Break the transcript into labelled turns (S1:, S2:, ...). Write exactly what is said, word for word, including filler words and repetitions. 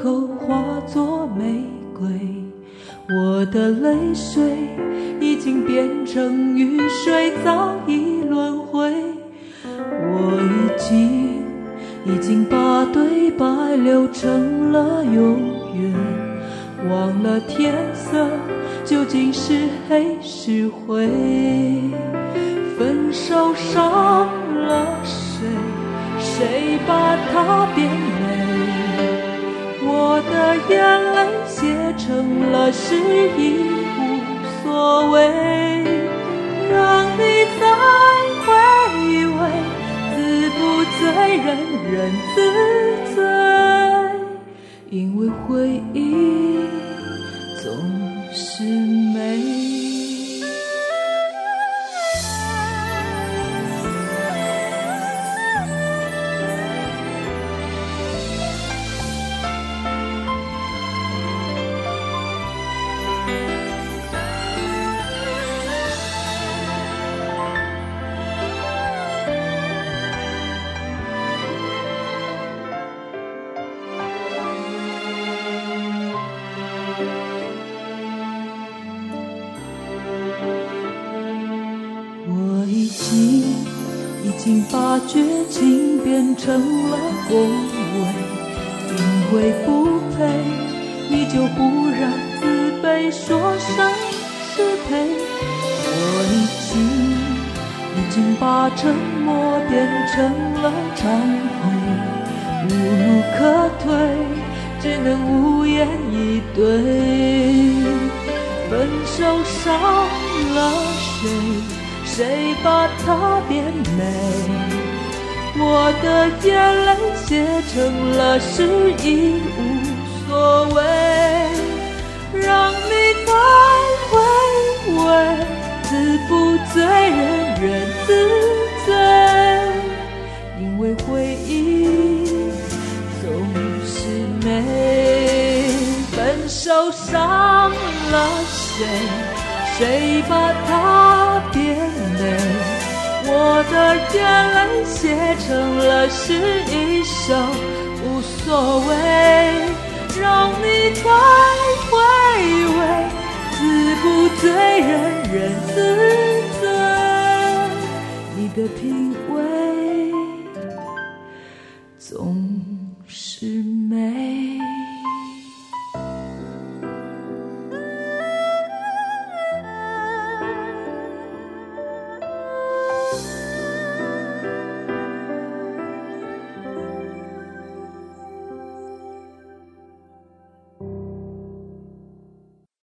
S1: 口化作玫瑰，我的泪水已经变成雨水，早已轮回。我已经已经把对白留成了永远，忘了天色究竟是黑是灰。分手伤了谁？谁把它变美？我的眼泪写成了诗已无所谓，让你再回味，自不醉人人自醉，因为回忆总是美。已经把绝情变成了恭维，因为不配你就忽然自卑，说声失陪。我已经已经把沉默变成了忏悔，无路可退，只能无言以对。分手伤了谁？谁把它变美？我的眼泪写成了诗已无所谓，让你再回味，自不醉人人自醉，因为回忆总是美。分手伤了谁？谁把它变美？我的眼泪写成了诗一首无所谓，让你再回味，自不醉人人自醉，你的品味